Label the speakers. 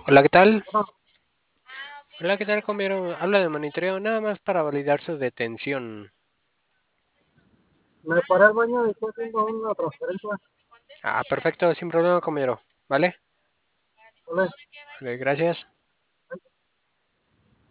Speaker 1: Hola, ¿qué tal?
Speaker 2: Bueno,
Speaker 1: Hola, ¿qué tal, compañero? Habla de monitoreo nada más para validar su detención.
Speaker 2: me paré al baño y estoy haciendo una transferencia.
Speaker 1: Ah, perfecto, sin problema, compañero. ¿Vale?
Speaker 2: ¿Vale?
Speaker 1: Ok, gracias.